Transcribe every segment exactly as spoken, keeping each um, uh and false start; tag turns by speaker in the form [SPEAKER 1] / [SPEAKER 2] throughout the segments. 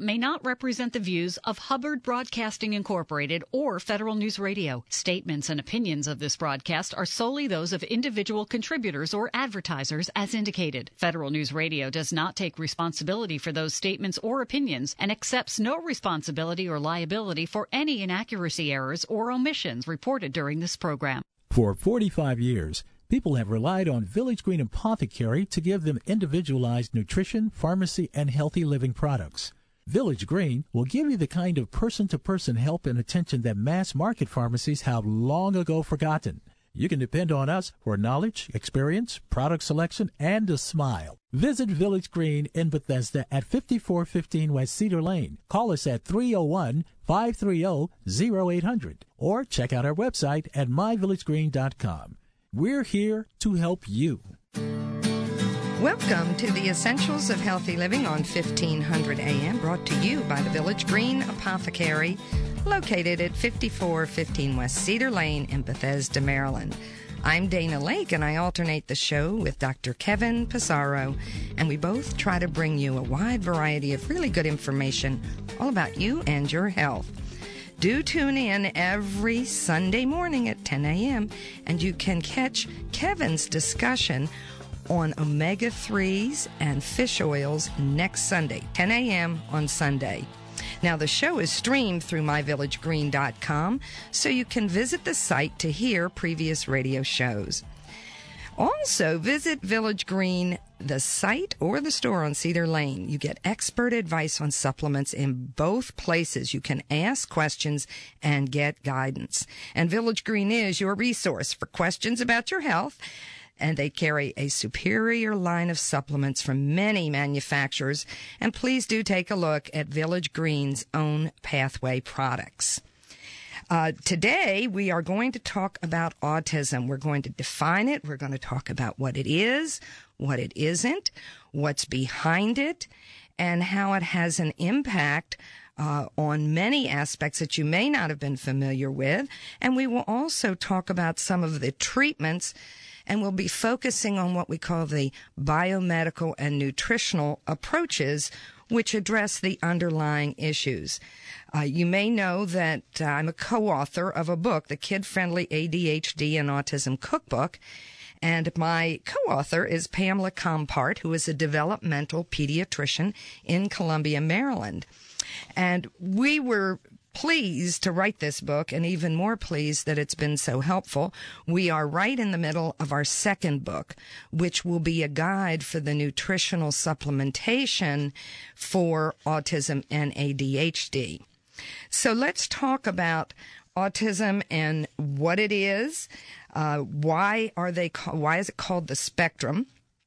[SPEAKER 1] may not represent the views of Hubbard Broadcasting Incorporated or Federal News Radio. Statements and opinions of this broadcast are solely those of individual contributors or advertisers as indicated. Federal News Radio does not take responsibility for those statements or opinions and accepts no responsibility or liability for any inaccuracy, errors, or omissions reported during this program.
[SPEAKER 2] For forty-five years, people have relied on Village Green Apothecary to give them individualized nutrition, pharmacy, and healthy living products. Village Green will give you the kind of person-to-person help and attention that mass-market pharmacies have long ago forgotten. You can depend on us for knowledge, experience, product selection, and a smile. Visit Village Green in Bethesda at fifty-four fifteen West Cedar Lane. Call us at three oh one, five three oh, oh eight hundred or check out our website at my village green dot com. We're here to help you.
[SPEAKER 3] Welcome to the Essentials of Healthy Living on fifteen hundred A M, brought to you by the Village Green Apothecary, located at fifty-four fifteen West Cedar Lane in Bethesda, Maryland. I'm Dana Lake, and I alternate the show with Doctor Kevin Pissarro, and we both try to bring you a wide variety of really good information all about you and your health. Do tune in every Sunday morning at ten A M, and you can catch Kevin's discussion on omega threes and fish oils next Sunday, ten A M on Sunday. Now, the show is streamed through my village green dot com, so you can visit the site to hear previous radio shows. Also, visit Village Green, the site or the store on Cedar Lane. You get expert advice on supplements in both places. You can ask questions and get guidance. And Village Green is your resource for questions about your health. And they carry a superior line of supplements from many manufacturers. And please do take a look at Village Green's own Pathway products. Uh, today, we are going to talk about autism. We're going to define it. We're going to talk about what it is, what it isn't, what's behind it, and how it has an impact Uh, on many aspects that you may not have been familiar with. And we will also talk about some of the treatments, and we'll be focusing on what we call the biomedical and nutritional approaches, which address the underlying issues. Uh, you may know that uh, I'm a co-author of a book, the Kid-Friendly A D H D and Autism Cookbook, and my co-author is Pamela Compart, who is a developmental pediatrician in Columbia, Maryland. And we were pleased to write this book, and even more pleased that it's been so helpful. We are right in the middle of our second book, which will be a guide for the nutritional supplementation for autism and A D H D. So let's talk about autism and what it is. Uh, why are they? Ca- why is it called the spectrum?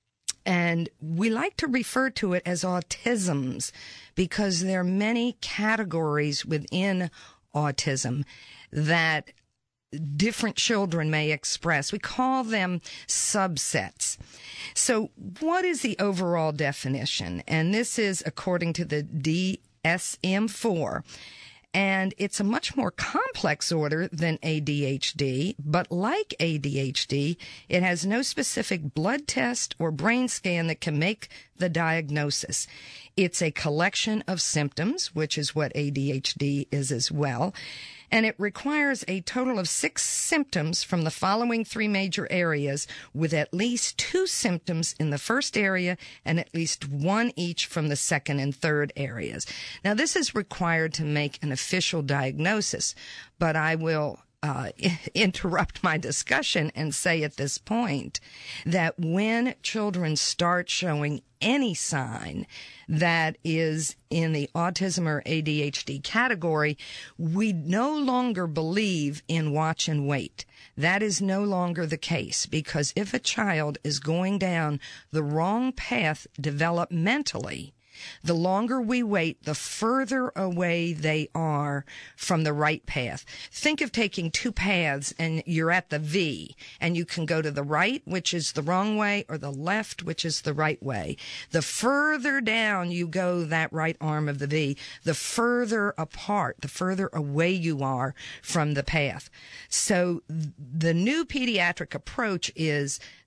[SPEAKER 3] And we like to refer to it as autisms because there are many categories within autism that different children may express. We call them subsets. So what is the overall definition? And this is according to the D S M four. And it's a much more complex order than A D H D, but like A D H D, it has no specific blood test or brain scan that can make the diagnosis. It's a collection of symptoms, which is what A D H D is as well, and it requires a total of six symptoms from the following three major areas, with at least two symptoms in the first area and at least one each from the second and third areas. Now, this is required to make an official diagnosis, but I will uh, interrupt my discussion and say at this point that when children start showing any sign that is in the autism or A D H D category, we no longer believe in watch and wait. That is no longer the case, because if a child is going down the wrong path developmentally, the longer we wait, the further away they are from the right path. Think of taking two paths and you're at the V, and you can go to the right, which is the wrong way, or the left, which is the right way. The further down you go that right arm of the V, the further apart, the further away you are from the path. So the new pediatric approach is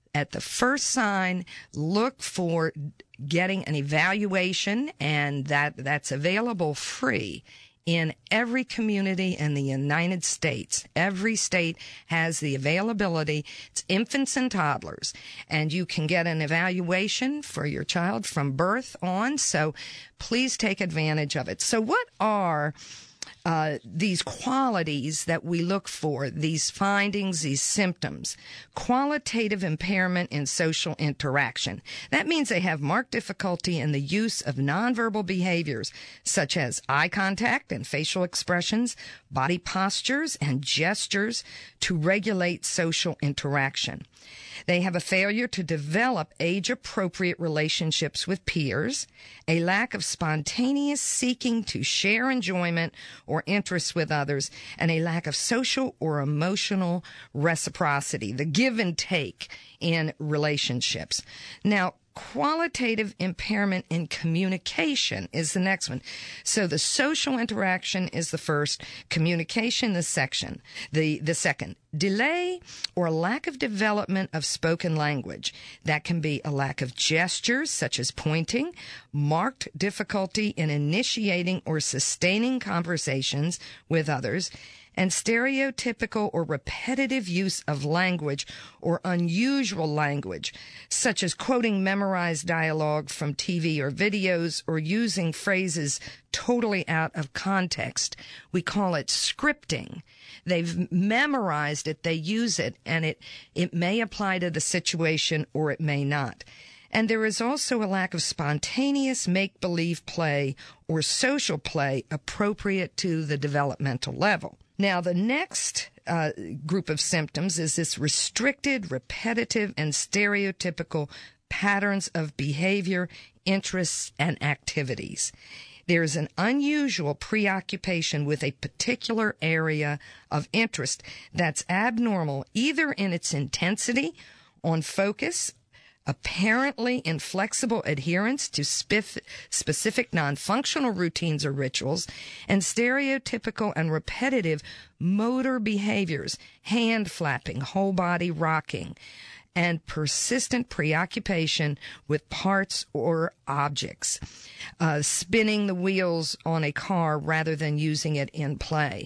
[SPEAKER 3] at the first sign, look for getting an evaluation, and that that's available free in every community in the United States. Every state has the availability. It's infants and toddlers, and you can get an evaluation for your child from birth on, so please take advantage of it. So what are Uh, these qualities that we look for, these findings, these symptoms? Qualitative impairment in social interaction. That means they have marked difficulty in the use of nonverbal behaviors such as eye contact and facial expressions, body postures and gestures to regulate social interaction. They have a failure to develop age-appropriate relationships with peers, a lack of spontaneous seeking to share enjoyment or interests with others, and a lack of social or emotional reciprocity, the give and take in relationships. Now, qualitative impairment in communication is the next one. So the social interaction is the first, communication the section, the, the second. Delay or lack of development of spoken language. That can be a lack of gestures, such as pointing, marked difficulty in initiating or sustaining conversations with others, and stereotypical or repetitive use of language or unusual language, such as quoting memorized dialogue from T V or videos or using phrases totally out of context. We call it scripting. They've memorized it, they use it, and it, it may apply to the situation or it may not. And there is also a lack of spontaneous make-believe play or social play appropriate to the developmental level. Now, the next uh, group of symptoms is this restricted, repetitive, and stereotypical patterns of behavior, interests, and activities. There is an unusual preoccupation with a particular area of interest that's abnormal, either in its intensity, on focus, apparently inflexible adherence to spif- specific non-functional routines or rituals, and stereotypical and repetitive motor behaviors, hand flapping, whole body rocking, and persistent preoccupation with parts or objects, uh, spinning the wheels on a car rather than using it in play.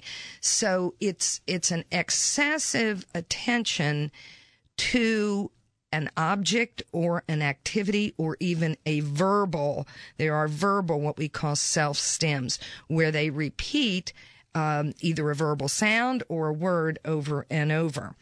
[SPEAKER 3] So it's it's an excessive attention to an object or an activity or even a verbal. There are verbal, what we call self-stems, where they repeat um, either a verbal sound or a word over and over.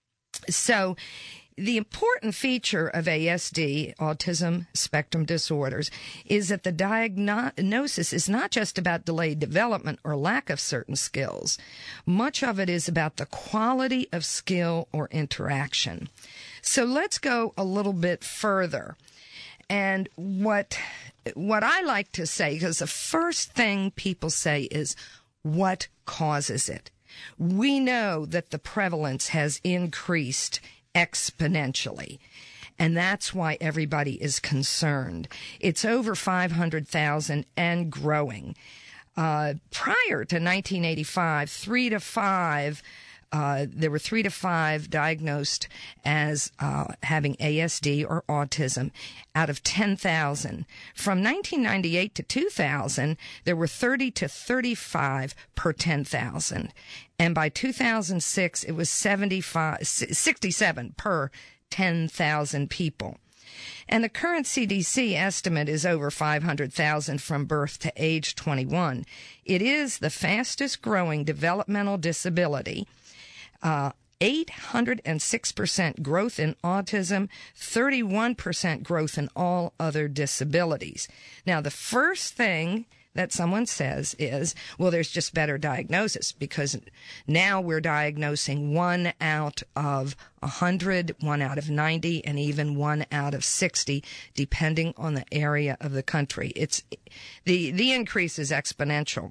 [SPEAKER 3] So the important feature of A S D, autism spectrum disorders, is that the diagnosis is not just about delayed development or lack of certain skills. Much of it is about the quality of skill or interaction. So let's go a little bit further. And what what I like to say, because the first thing people say is, what causes it? We know that the prevalence has increased exponentially, and that's why everybody is concerned. It's over five hundred thousand and growing. Uh, prior to nineteen eighty-five, three to five Uh, there were three to five diagnosed as uh, having A S D or autism out of ten thousand. From nineteen ninety-eight to two thousand, there were thirty to thirty-five per ten thousand. And by two thousand six, it was seventy-five, sixty-seven per ten thousand people. And the current C D C estimate is over five hundred thousand from birth to age twenty-one. It is the fastest growing developmental disability. Uh, eight hundred six percent growth in autism, thirty-one percent growth in all other disabilities. Now, the first thing that someone says is, well, there's just better diagnosis, because now we're diagnosing one out of one hundred, one out of ninety, and even one out of sixty, depending on the area of the country. It's the, the increase is exponential.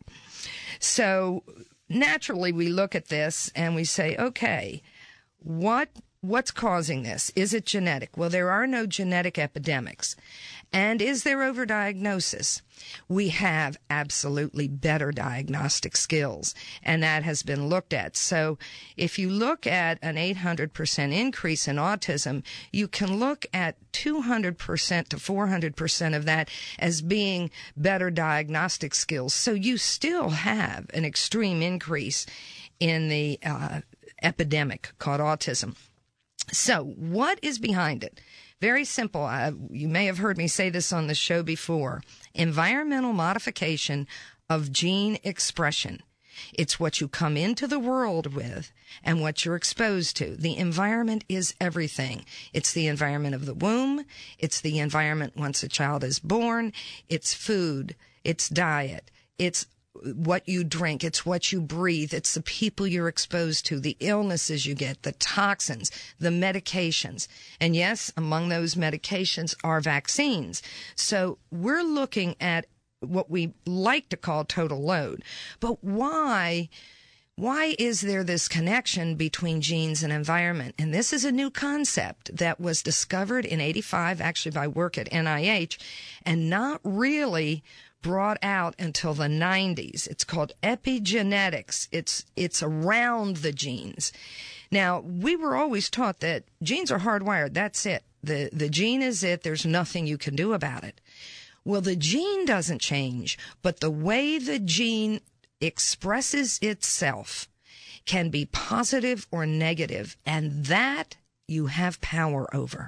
[SPEAKER 3] So naturally, we look at this and we say, okay, what what's causing this? Is it genetic? Well, there are no genetic epidemics. And is there overdiagnosis? We have absolutely better diagnostic skills, and that has been looked at. So if you look at an eight hundred percent increase in autism, you can look at two hundred percent to four hundred percent of that as being better diagnostic skills. So you still have an extreme increase in the uh, epidemic called autism. So what is behind it? Very simple. Uh, you may have heard me say this on the show before. Environmental modification of gene expression. It's what you come into the world with and what you're exposed to. The environment is everything. It's the environment of the womb. It's the environment once a child is born. It's food. It's diet. It's what you drink, it's what you breathe, it's the people you're exposed to, the illnesses you get, the toxins, the medications. And yes, among those medications are vaccines. So we're looking at what we like to call total load. But why, why is there this connection between genes and environment? And this is a new concept that was discovered in eighty-five, actually by work at N I H, and not really brought out until the nineties. It's called epigenetics. It's it's around the genes. Now, we were always taught that genes are hardwired. That's it. The the gene is it. There's nothing you can do about it. Well, the gene doesn't change, but the way the gene expresses itself can be positive or negative, and that you have power over.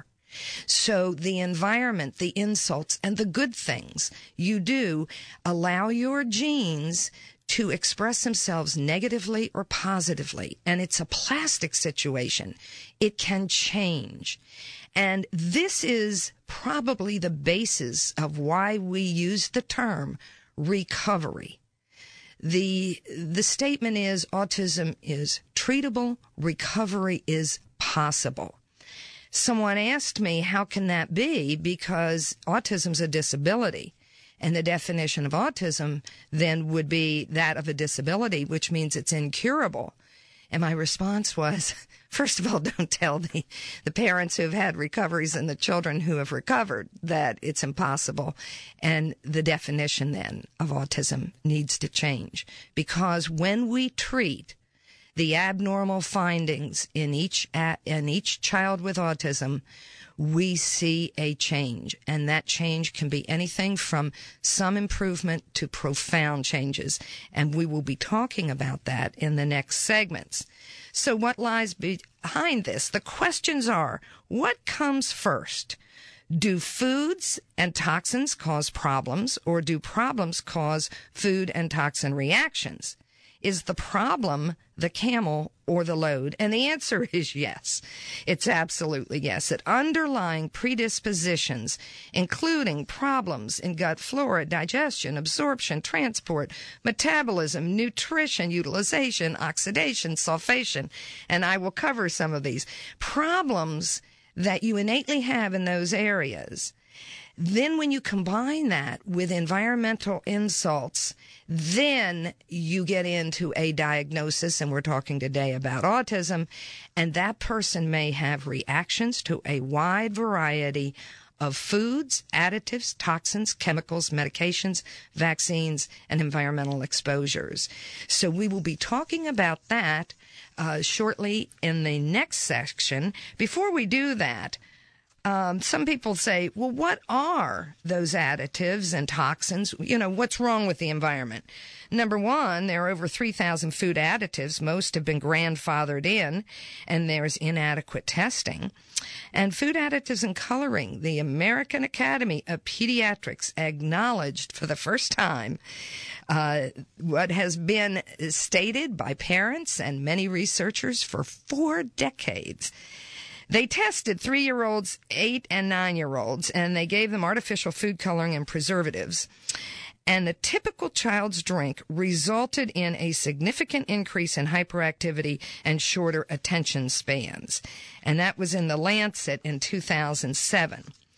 [SPEAKER 3] So the environment, the insults, and the good things you do allow your genes to express themselves negatively or positively. And it's a plastic situation. It can change. And this is probably the basis of why we use the term recovery. The, the statement is autism is treatable, recovery is possible. Someone asked me, how can that be? Because autism's a disability. And the definition of autism then would be that of a disability, which means it's incurable. And my response was, first of all, don't tell the, the parents who have had recoveries and the children who have recovered that it's impossible. And the definition then of autism needs to change. Because when we treat the abnormal findings in each in each child with autism, we see a change. And that change can be anything from some improvement to profound changes. And we will be talking about that in the next segments. So what lies behind this? The questions are, what comes first? Do foods and toxins cause problems, or do problems cause food and toxin reactions? Is the problem the camel or the load? And the answer is yes. It's absolutely yes. That underlying predispositions, including problems in gut flora, digestion, absorption, transport, metabolism, nutrition, utilization, oxidation, sulfation, and I will cover some of these problems that you innately have in those areas. Then when you combine that with environmental insults, then you get into a diagnosis, and we're talking today about autism, and that person may have reactions to a wide variety of foods, additives, toxins, chemicals, medications, vaccines, and environmental exposures. So we will be talking about that uh, shortly in the next section. Before we do that, Um, some people say, well, what are those additives and toxins? You know, what's wrong with the environment? Number one, there are over three thousand food additives. Most have been grandfathered in, and there's inadequate testing. And food additives and coloring, the American Academy of Pediatrics acknowledged for the first time uh, what has been stated by parents and many researchers for four decades. They tested three-year-olds, eight- and nine-year-olds, and they gave them artificial food coloring and preservatives. And the typical child's drink resulted in a significant increase in hyperactivity and shorter attention spans. And that was in The Lancet in two thousand seven.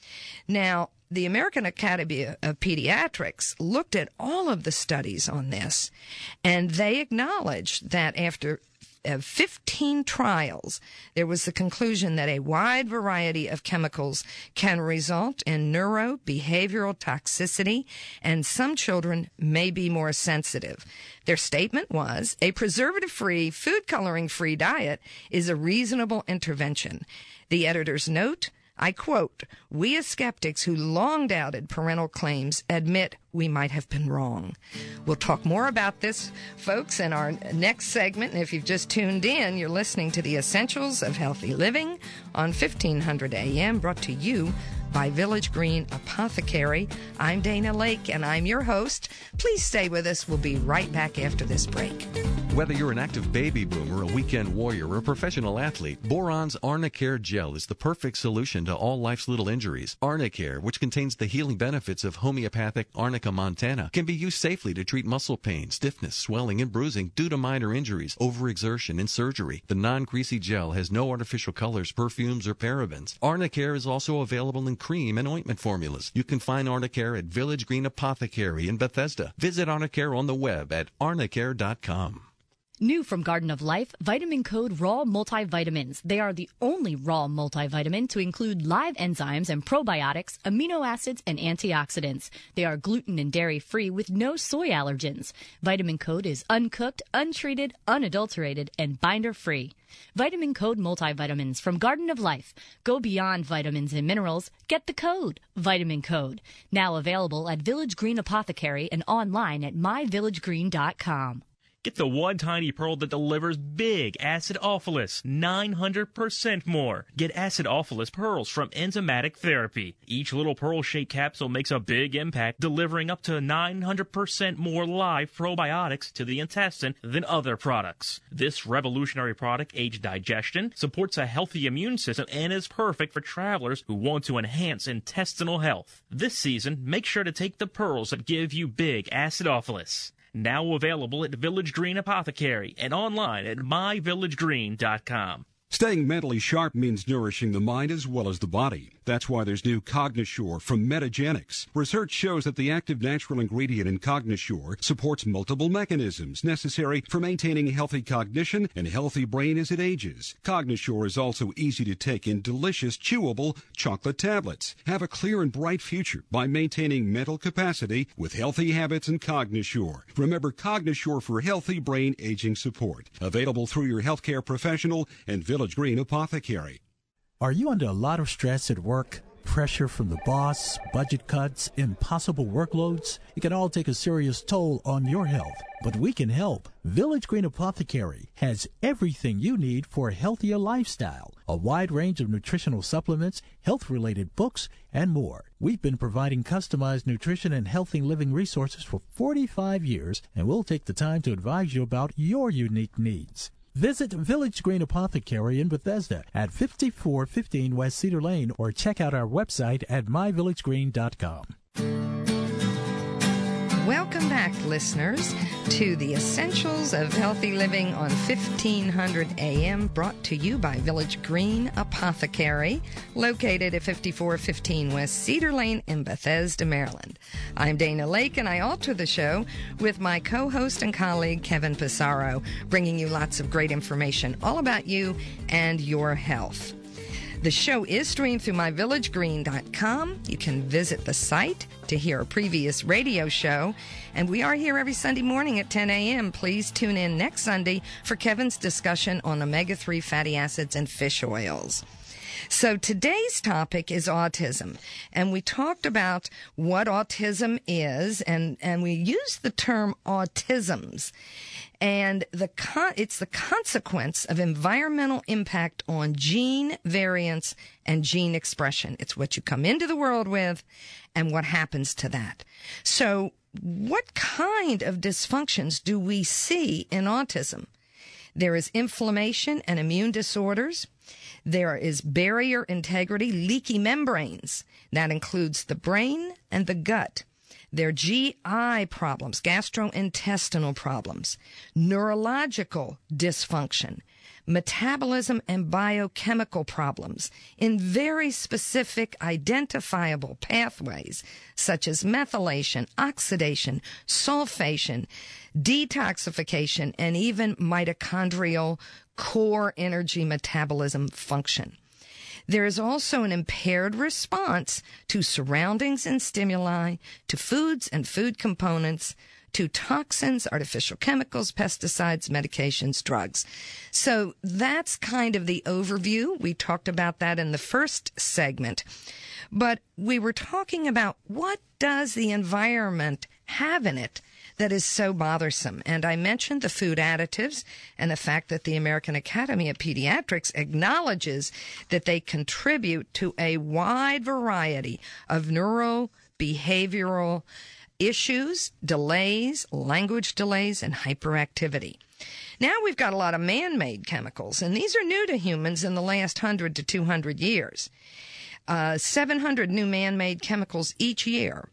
[SPEAKER 3] Now, the American Academy of Pediatrics looked at all of the studies on this, and they acknowledged that after uh, fifteen trials, there was the conclusion that a wide variety of chemicals can result in neurobehavioral toxicity, and some children may be more sensitive. Their statement was, a preservative-free, food-coloring-free diet is a reasonable intervention. The editor's note, I quote, we as skeptics who long doubted parental claims admit we might have been wrong. We'll talk more about this, folks, in our next segment. And if you've just tuned in, you're listening to the Essentials of Healthy Living on fifteen hundred A M, brought to you by Village Green Apothecary. I'm Dana Lake, and I'm your host. Please stay with us. We'll be right back after this break.
[SPEAKER 4] Whether you're an active baby boomer, a weekend warrior, or a professional athlete, Boron's Arnicare Gel is the perfect solution to all life's little injuries. Arnicare, which contains the healing benefits of homeopathic Arnica montana, can be used safely to treat muscle pain, stiffness, swelling, and bruising due to minor injuries, overexertion, and surgery. The non-greasy gel has no artificial colors, perfumes, or parabens. Arnicare is also available in cream and ointment formulas. You can find Arnicare at Village Green Apothecary in Bethesda. Visit Arnicare on the web at arnicare dot com.
[SPEAKER 5] New from Garden of Life, Vitamin Code Raw Multivitamins. They are the only raw multivitamin to include live enzymes and probiotics, amino acids, and antioxidants. They are gluten and dairy-free with no soy allergens. Vitamin Code is uncooked, untreated, unadulterated, and binder-free. Vitamin Code Multivitamins from Garden of Life. Go beyond vitamins and minerals. Get the code, Vitamin Code. Now available at Village Green Apothecary and online at my village green dot com.
[SPEAKER 6] Get the one tiny pearl that delivers big acidophilus, nine hundred percent more. Get acidophilus pearls from Enzymatic Therapy. Each little pearl-shaped capsule makes a big impact, delivering up to nine hundred percent more live probiotics to the intestine than other products. This revolutionary product aids digestion, supports a healthy immune system, and is perfect for travelers who want to enhance intestinal health. This season, make sure to take the pearls that give you big acidophilus. Now available at Village Green Apothecary and online at my village green dot com.
[SPEAKER 7] Staying mentally sharp means nourishing the mind as well as the body. That's why there's new Cognosure from Metagenics. Research shows that the active natural ingredient in Cognosure supports multiple mechanisms necessary for maintaining healthy cognition and healthy brain as it ages. Cognosure is also easy to take in delicious, chewable chocolate tablets. Have a clear and bright future by maintaining mental capacity with healthy habits and Cognosure. Remember Cognosure for healthy brain aging support. Available through your healthcare professional and Village Green Apothecary.
[SPEAKER 2] Are you under a lot of stress at work? Pressure from the boss, budget cuts, impossible workloads? It can all take a serious toll on your health. But we can help. Village Green Apothecary has everything you need for a healthier lifestyle. A wide range of nutritional supplements, health-related books, and more. We've been providing customized nutrition and healthy living resources for forty-five years, and we'll take the time to advise you about your unique needs. Visit Village Green Apothecary in Bethesda at fifty-four fifteen West Cedar Lane or check out our website at my village green dot com.
[SPEAKER 3] Welcome back, listeners, to the Essentials of Healthy Living on fifteen hundred A M, brought to you by Village Green Apothecary, located at fifty-four fifteen West Cedar Lane in Bethesda, Maryland. I'm Dana Lake, and I alter the show with my co-host and colleague, Kevin Pissarro, bringing you lots of great information all about you and your health. The show is streamed through my village green dot com. You can visit the site to hear a previous radio show. And we are here every Sunday morning at ten A M Please tune in next Sunday for Kevin's discussion on omega three fatty acids and fish oils. So today's topic is autism, and we talked about what autism is, and, and we used the term autisms. And the con- it's the consequence of environmental impact on gene variants and gene expression. It's what you come into the world with and what happens to that. So what kind of dysfunctions do we see in autism? There is inflammation and immune disorders. There is barrier integrity, leaky membranes. That includes the brain and the gut. their G I problems, gastrointestinal problems, neurological dysfunction, metabolism and biochemical problems in very specific identifiable pathways such as methylation, oxidation, sulfation, detoxification, and even mitochondrial core energy metabolism function. There is also an impaired response to surroundings and stimuli, to foods and food components, to toxins, artificial chemicals, pesticides, medications, drugs. So that's kind of the overview. We talked about that in the first segment. But we were talking about what does the environment have in it that is so bothersome. And I mentioned the food additives and the fact that the American Academy of Pediatrics acknowledges that they contribute to a wide variety of neurobehavioral issues, delays, language delays, and hyperactivity. Now we've got a lot of man-made chemicals, and these are new to humans in the last one hundred to two hundred years. Uh, seven hundred new man-made chemicals each year.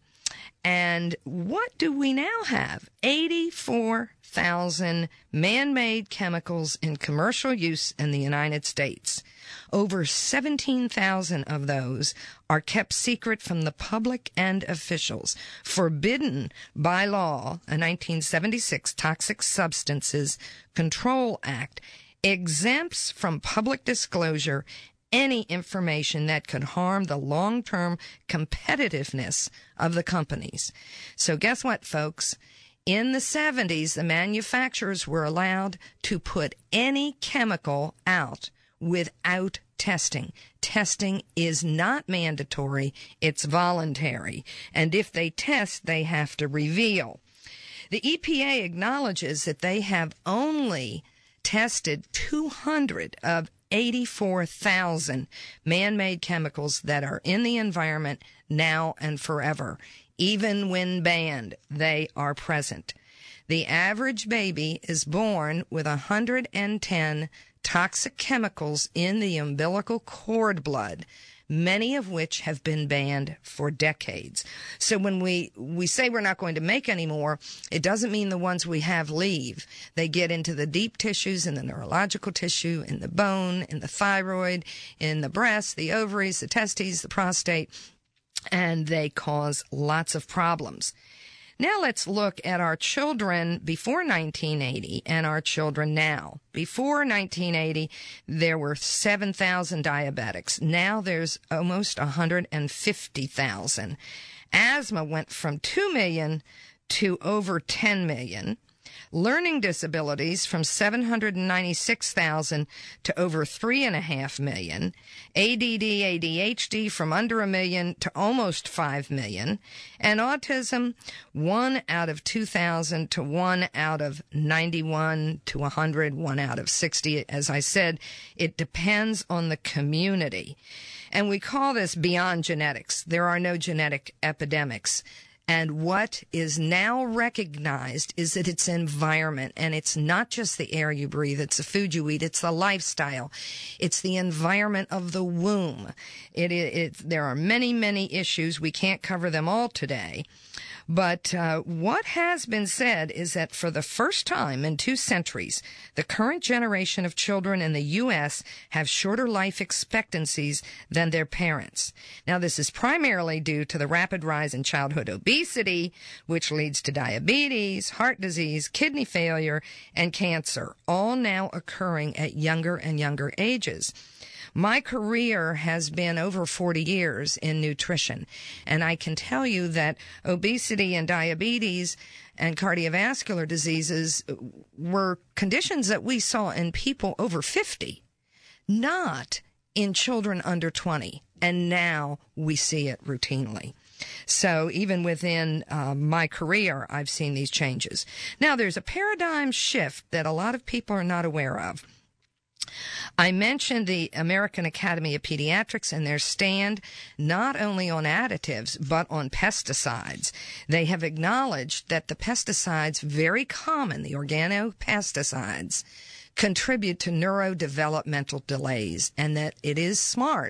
[SPEAKER 3] And what do we now have? eighty-four thousand man-made chemicals in commercial use in the United States. Over seventeen thousand of those are kept secret from the public and officials, forbidden by law. A nineteen seventy-six Toxic Substances Control Act exempts from public disclosure any information that could harm the long-term competitiveness of the companies. So guess what, folks? In the seventies, the manufacturers were allowed to put any chemical out without testing. Testing is not mandatory, it's voluntary. And if they test, they have to reveal. The E P A acknowledges that they have only tested two hundred of eighty-four thousand man-made chemicals that are in the environment now and forever. Even when banned, they are present. The average baby is born with one hundred ten toxic chemicals in the umbilical cord blood, many of which have been banned for decades. So when we, we say we're not going to make any more, it doesn't mean the ones we have leave. They get into the deep tissues, in the neurological tissue, in the bone, in the thyroid, in the breast, the ovaries, the testes, the prostate, and they cause lots of problems. Now let's look at our children before nineteen eighty and our children now. Before nineteen eighty, there were seven thousand diabetics. Now there's almost one hundred fifty thousand. Asthma went from two million to over ten million. Learning disabilities from seven hundred ninety-six thousand to over three and a half million. A D D, A D H D from under a million to almost five million. And autism, one out of two thousand to one out of ninety-one to one hundred, one out of sixty. As I said, it depends on the community. And we call this beyond genetics. There are no genetic epidemics. And what is now recognized is that it's environment, and it's not just the air you breathe, it's the food you eat, it's the lifestyle, it's the environment of the womb. It, it, it there are many, many issues. We can't cover them all today. But uh, what has been said is that for the first time in two centuries, the current generation of children in the U S have shorter life expectancies than their parents. Now, this is primarily due to the rapid rise in childhood obesity, which leads to diabetes, heart disease, kidney failure, and cancer, all now occurring at younger and younger ages. My career has been over forty years in nutrition, and I can tell you that obesity and diabetes and cardiovascular diseases were conditions that we saw in people over fifty, not in children under twenty, and now we see it routinely. So even within uh, my career, I've seen these changes. Now, there's a paradigm shift that a lot of people are not aware of. I mentioned the American Academy of Pediatrics and their stand not only on additives, but on pesticides. They have acknowledged that the pesticides, very common, the organopesticides, contribute to neurodevelopmental delays, and that it is smart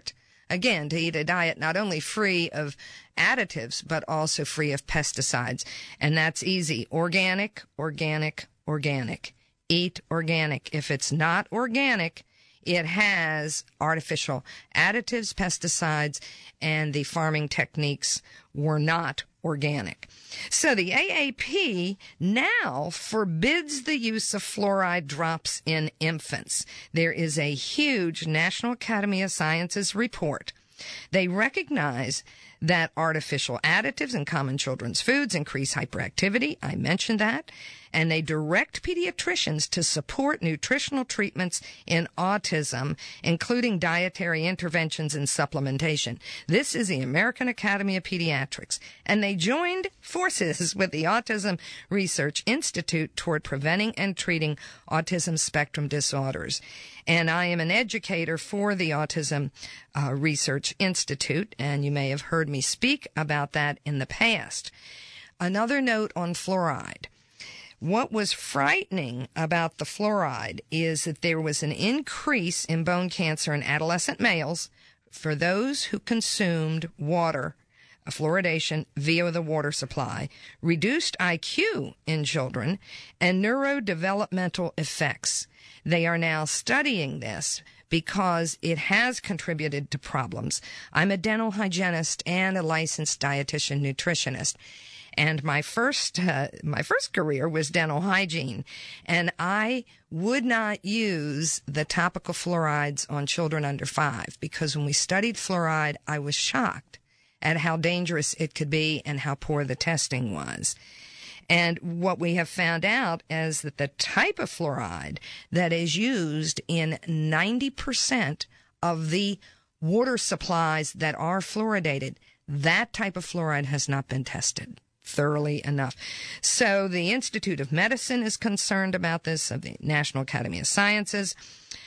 [SPEAKER 3] again, to eat a diet not only free of additives, but also free of pesticides. And that's easy. Organic, organic, organic. Eat organic. If it's not organic, it has artificial additives, pesticides, and the farming techniques were not organic. So the A A P now forbids the use of fluoride drops in infants. There is a huge National Academy of Sciences report. They recognize that artificial additives in common children's foods increase hyperactivity. I mentioned that. And they direct pediatricians to support nutritional treatments in autism, including dietary interventions and supplementation. This is the American Academy of Pediatrics. And they joined forces with the Autism Research Institute toward preventing and treating autism spectrum disorders. And I am an educator for the Autism uh, Research Institute, and you may have heard me speak about that in the past. Another note on fluoride. What was frightening about the fluoride is that there was an increase in bone cancer in adolescent males for those who consumed water, fluoridation via the water supply, reduced I Q in children, and neurodevelopmental effects. They are now studying this because it has contributed to problems. I'm a dental hygienist and a licensed dietitian nutritionist. And my first, uh, my first career was dental hygiene. And I would not use the topical fluorides on children under five because when we studied fluoride, I was shocked at how dangerous it could be and how poor the testing was. And what we have found out is that the type of fluoride that is used in ninety percent of the water supplies that are fluoridated, that type of fluoride has not been tested thoroughly enough. So the Institute of Medicine is concerned about this, of the National Academy of Sciences,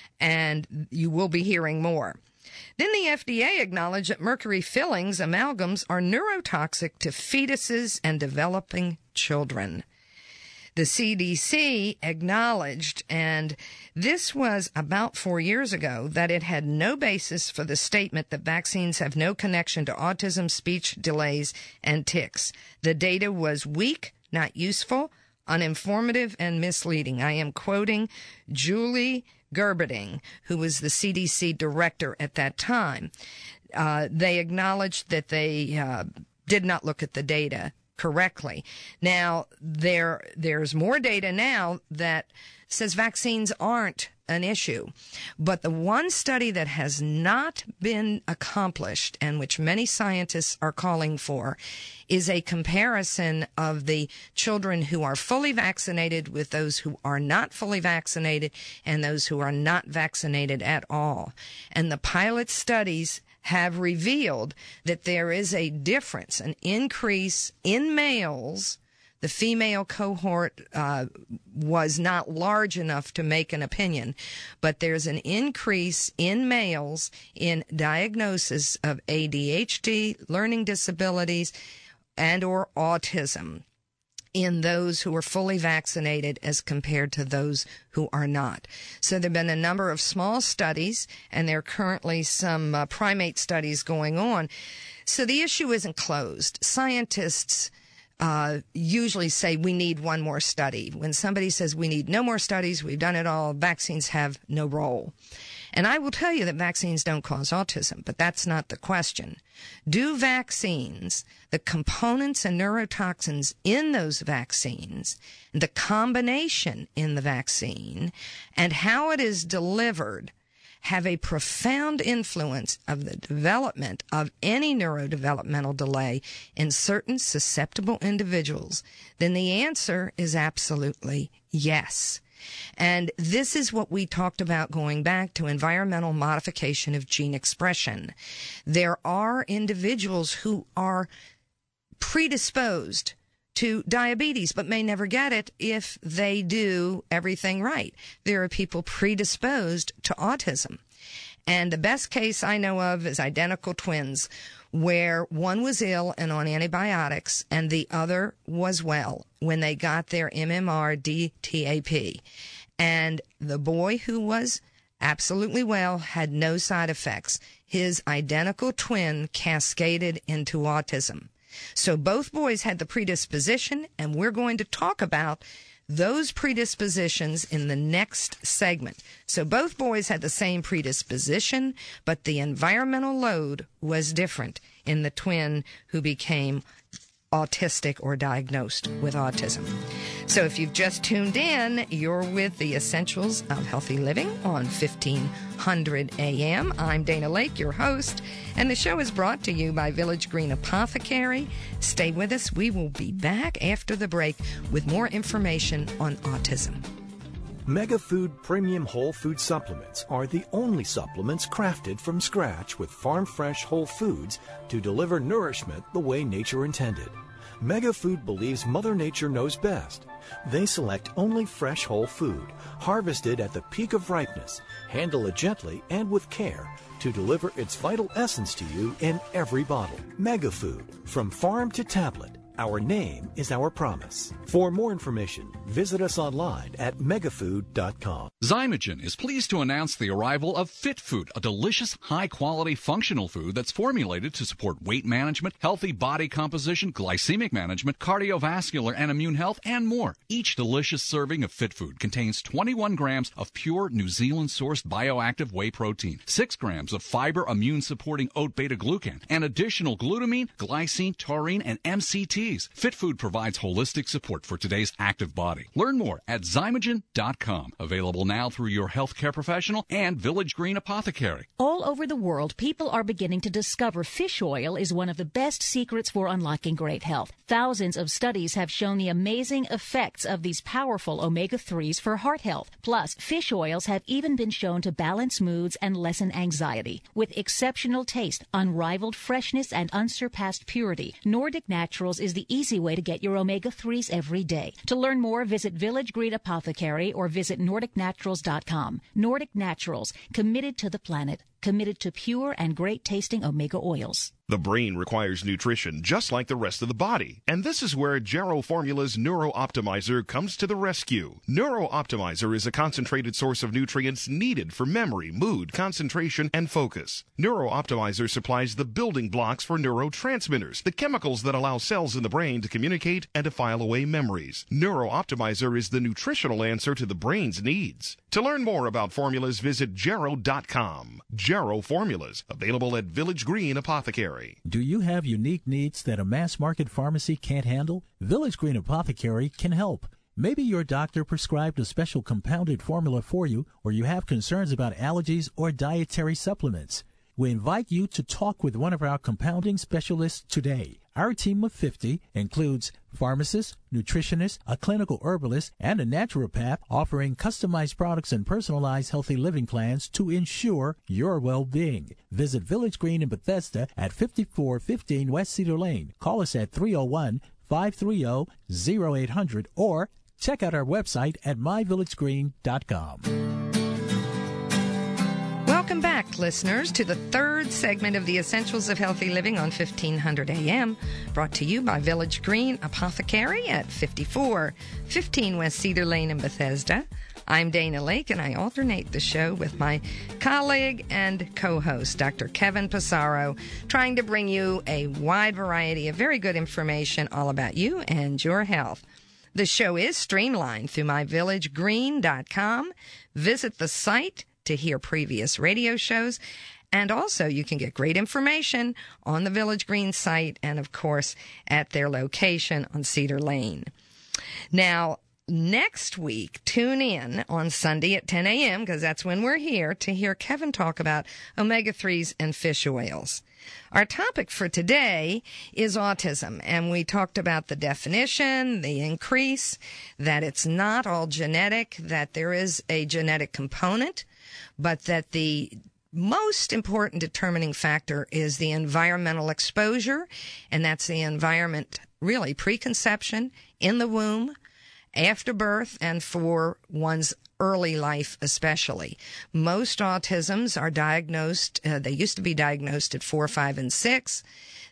[SPEAKER 3] and you will be hearing more. Then the F D A acknowledged that mercury fillings, amalgams, are neurotoxic to fetuses and developing children. The C D C acknowledged, and this was about four years ago, that it had no basis for the statement that vaccines have no connection to autism, speech delays, and tics. The data was weak, not useful, uninformative, and misleading. I am quoting Julie Gerberding, who was the C D C director at that time. Uh, they acknowledged that they uh, did not look at the data correctly. Now, there there's more data now that says vaccines aren't an issue. But the one study that has not been accomplished, and which many scientists are calling for, is a comparison of the children who are fully vaccinated with those who are not fully vaccinated and those who are not vaccinated at all. And the pilot studies have revealed that there is a difference, an increase in males. The female cohort uh, was not large enough to make an opinion, but there's an increase in males in diagnosis of A D H D, learning disabilities, and or autism in those who are fully vaccinated as compared to those who are not. So there have been a number of small studies, and there are currently some uh, primate studies going on. So the issue isn't closed. Scientists uh, usually say we need one more study. When somebody says we need no more studies, we've done it all, vaccines have no role. And I will tell you that vaccines don't cause autism, but that's not the question. Do vaccines, the components and neurotoxins in those vaccines, the combination in the vaccine, and how it is delivered have a profound influence of the development of any neurodevelopmental delay in certain susceptible individuals? Then the answer is absolutely yes. And this is what we talked about going back to environmental modification of gene expression. There are individuals who are predisposed to diabetes but may never get it if they do everything right. There are people predisposed to autism. And the best case I know of is identical twins, where one was ill and on antibiotics and the other was well when they got their M M R D T A P. And the boy who was absolutely well, had no side effects. His identical twin cascaded into autism. So both boys had the predisposition, and we're going to talk about those predispositions in the next segment. So both boys had the same predisposition, but the environmental load was different in the twin who became autistic or diagnosed with autism. So if you've just tuned in, you're with the Essentials of Healthy Living on fifteen hundred A M. I'm Dana Lake, your host, and the show is brought to you by Village Green Apothecary. Stay with us. We will be back after the break with more information on autism.
[SPEAKER 8] MegaFood Premium Whole Food Supplements are the only supplements crafted from scratch with farm-fresh whole foods to deliver nourishment the way nature intended. MegaFood believes Mother Nature knows best. They select only fresh whole food, harvested at the peak of ripeness, handle it gently and with care to deliver its vital essence to you in every bottle. MegaFood, from farm to tablet. Our name is our promise. For more information, visit us online at megafood dot com.
[SPEAKER 9] Zymogen is pleased to announce the arrival of Fit Food, a delicious, high-quality functional food that's formulated to support weight management, healthy body composition, glycemic management, cardiovascular and immune health, and more. Each delicious serving of Fit Food contains twenty-one grams of pure New Zealand-sourced bioactive whey protein, six grams of fiber immune-supporting oat beta-glucan, and additional glutamine, glycine, taurine, and M C T. Fit Food provides holistic support for today's active body. Learn more at zymogen dot com. Available now through your healthcare professional and Village Green Apothecary.
[SPEAKER 1] All over the world, people are beginning to discover fish oil is one of the best secrets for unlocking great health. Thousands of studies have shown the amazing effects of these powerful omega threes for heart health. Plus, fish oils have even been shown to balance moods and lessen anxiety. With exceptional taste, unrivaled freshness, and unsurpassed purity, Nordic Naturals is the easy way to get your omega threes every day. To learn more, visit Village Green Apothecary or visit nordic naturals dot com. Nordic Naturals, committed to the planet, committed to pure and great-tasting omega oils.
[SPEAKER 10] The brain requires nutrition just like the rest of the body, and this is where Jarrow Formula's Neuro Optimizer comes to the rescue. Neuro Optimizer is a concentrated source of nutrients needed for memory, mood, concentration, and focus. Neuro Optimizer supplies the building blocks for neurotransmitters, the chemicals that allow cells in the brain to communicate and to file away memories. Neuro Optimizer is the nutritional answer to the brain's needs. To learn more about formulas, visit jarrow dot com. Jarrow Formulas, available at Village Green Apothecary.
[SPEAKER 2] Do you have unique needs that a mass-market pharmacy can't handle? Village Green Apothecary can help. Maybe your doctor prescribed a special compounded formula for you, or you have concerns about allergies or dietary supplements. We invite you to talk with one of our compounding specialists today. Our team of fifty includes pharmacists, nutritionists, a clinical herbalist, and a naturopath offering customized products and personalized healthy living plans to ensure your well-being. Visit Village Green in Bethesda at fifty-four fifteen West Cedar Lane. Call us at three oh one, five three oh, oh eight hundred or check out our website at my village green dot com.
[SPEAKER 3] Welcome back, listeners, to the third segment of the Essentials of Healthy Living on fifteen hundred A M, brought to you by Village Green Apothecary at fifty-four fifteen West Cedar Lane in Bethesda. I'm Dana Lake, and I alternate the show with my colleague and co-host, Doctor Kevin Passaro, trying to bring you a wide variety of very good information all about you and your health. The show is streamlined through my village green dot com. Visit the site to hear previous radio shows, and also you can get great information on the Village Green site and, of course, at their location on Cedar Lane. Now, next week, tune in on Sunday at ten A M, because that's when we're here, to hear Kevin talk about omega threes and fish oils. Our topic for today is autism, and we talked about the definition, the increase, that it's not all genetic, that there is a genetic component, but that the most important determining factor is the environmental exposure, and that's the environment really preconception, in the womb, after birth, and for one's early life especially. Most autisms are diagnosed, uh, they used to be diagnosed at four, five, and six.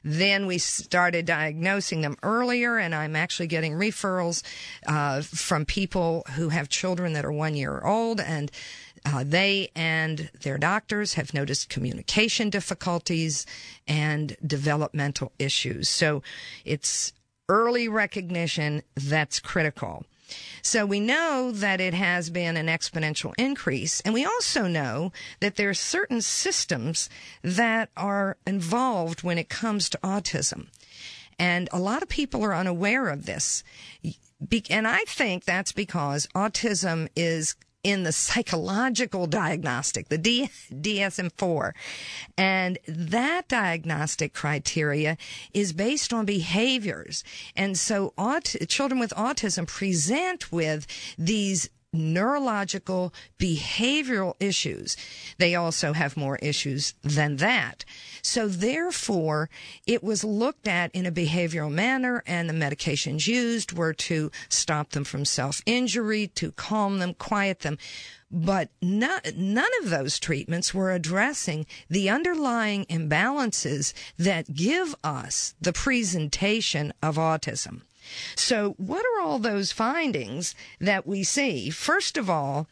[SPEAKER 3] Then we started diagnosing them earlier, and I'm actually getting referrals uh, from people who have children that are one year old, and Uh, they and their doctors have noticed communication difficulties and developmental issues. So it's early recognition that's critical. So we know that it has been an exponential increase, and we also know that there are certain systems that are involved when it comes to autism. And a lot of people are unaware of this. And I think that's because autism is in the psychological diagnostic, the D- D S M four. And that diagnostic criteria is based on behaviors. And so aut- children with autism present with these neurological behavioral issues. They also have more issues than that. So therefore, it was looked at in a behavioral manner, and the medications used were to stop them from self-injury, to calm them, quiet them. But no, none of those treatments were addressing the underlying imbalances that give us the presentation of autism. So what are all those findings that we see? First of all,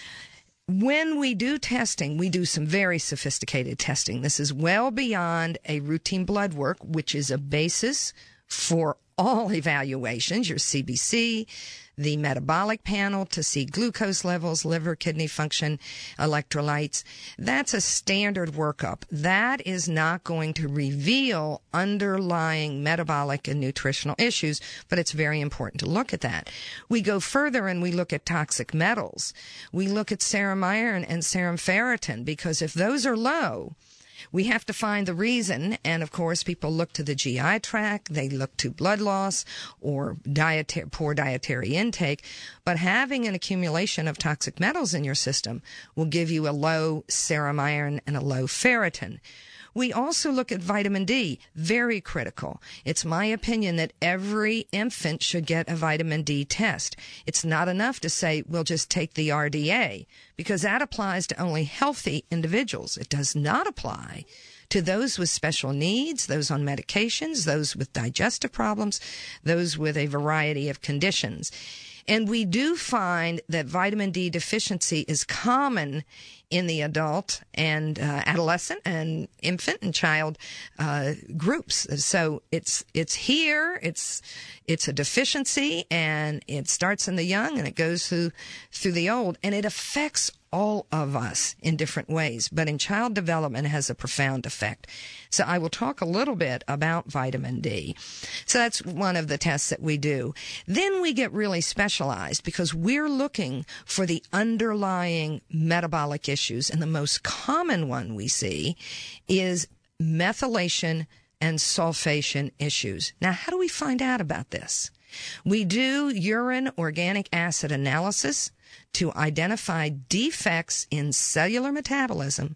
[SPEAKER 3] when we do testing, we do some very sophisticated testing. This is well beyond a routine blood work, which is a basis for all evaluations, your C B C, the metabolic panel to see glucose levels, liver, kidney function, electrolytes. That's a standard workup. That is not going to reveal underlying metabolic and nutritional issues, but it's very important to look at that. We go further and we look at toxic metals. We look at serum iron and serum ferritin, because if those are low, we have to find the reason, and of course people look to the G I tract, they look to blood loss or dietary, poor dietary intake, but having an accumulation of toxic metals in your system will give you a low serum iron and a low ferritin. We also look at vitamin D, very critical. It's my opinion that every infant should get a vitamin D test. It's not enough to say, we'll just take the R D A, because that applies to only healthy individuals. It does not apply to those with special needs, those on medications, those with digestive problems, those with a variety of conditions. And we do find that vitamin D deficiency is common in the adult and uh, adolescent and infant and child uh, groups. So it's it's here, it's it's a deficiency, and it starts in the young and it goes through through the old, and it affects all of us in different ways, but in child development it has a profound effect. So I will talk a little bit about vitamin D. So that's one of the tests that we do. Then we get really specialized because we're looking for the underlying metabolic issues, and the most common one we see is methylation and sulfation issues. Now, how do we find out about this? We do urine organic acid analysis to identify defects in cellular metabolism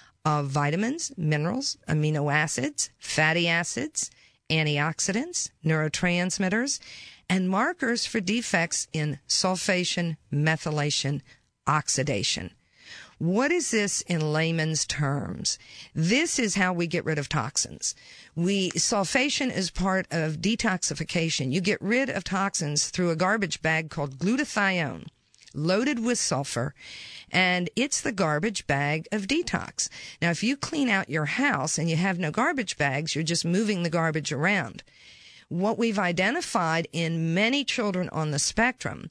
[SPEAKER 3] of vitamins, minerals, amino acids, fatty acids, antioxidants, neurotransmitters, and markers for defects in sulfation, methylation, oxidation. What is this in layman's terms? This is how we get rid of toxins. We sulfation is part of detoxification. You get rid of toxins through a garbage bag called glutathione, loaded with sulfur, and it's the garbage bag of detox. Now, if you clean out your house and you have no garbage bags, you're just moving the garbage around. What we've identified in many children on the spectrum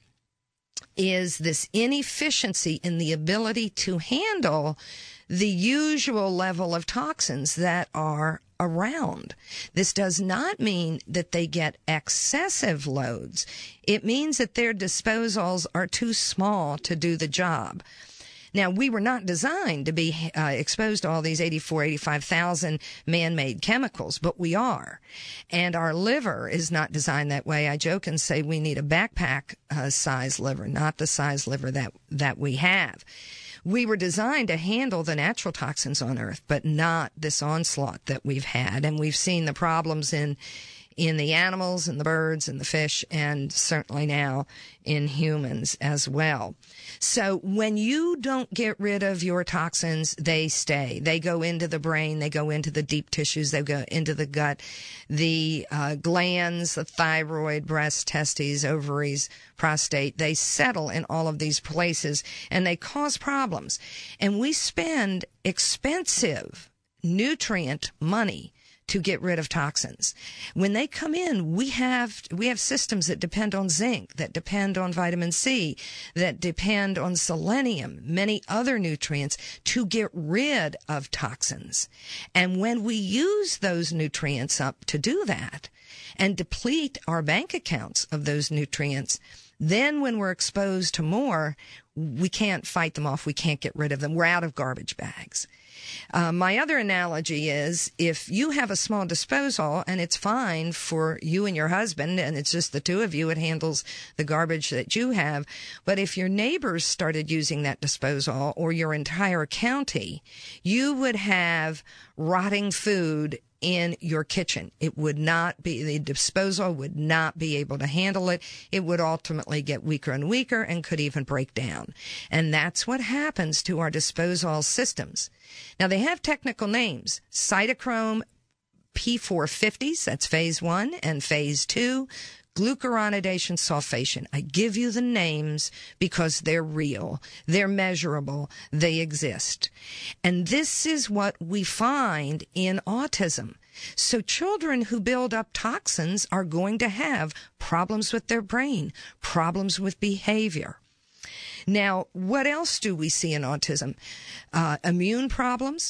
[SPEAKER 3] is this inefficiency in the ability to handle the usual level of toxins that are around. This does not mean that they get excessive loads. It means that their disposals are too small to do the job. Now, we were not designed to be uh, exposed to all these eighty-four, eighty-five thousand man-made chemicals, but we are. And our liver is not designed that way. I joke and say we need a backpack uh, size liver, not the size liver that, that we have. We were designed to handle the natural toxins on Earth, but not this onslaught that we've had. And we've seen the problems in in the animals and the birds and the fish, and certainly now in humans as well. So when you don't get rid of your toxins, they stay. They go into the brain, they go into the deep tissues, they go into the gut, the uh, glands, the thyroid, breast, testes, ovaries, prostate. They settle in all of these places and they cause problems. And we spend expensive nutrient money to get rid of toxins. When they come in, we have we have systems that depend on zinc, that depend on vitamin C, that depend on selenium, many other nutrients to get rid of toxins. And when we use those nutrients up to do that and deplete our bank accounts of those nutrients, then when we're exposed to more, we can't fight them off. We can't get rid of them. We're out of garbage bags. Uh, my other analogy is if you have a small disposal and it's fine for you and your husband and it's just the two of you, it handles the garbage that you have. But if your neighbors started using that disposal or your entire county, you would have rotting food in your kitchen. It would not be, the disposal would not be able to handle it. It would ultimately get weaker and weaker and could even break down. And that's what happens to our disposal systems. Now, they have technical names. Cytochrome P four fifties, that's phase one, and phase two, glucuronidation sulfation. I give you the names because they're real, they're measurable, they exist. And this is what we find in autism. So children who build up toxins are going to have problems with their brain, problems with behavior. Now, what else do we see in autism? Uh, immune problems.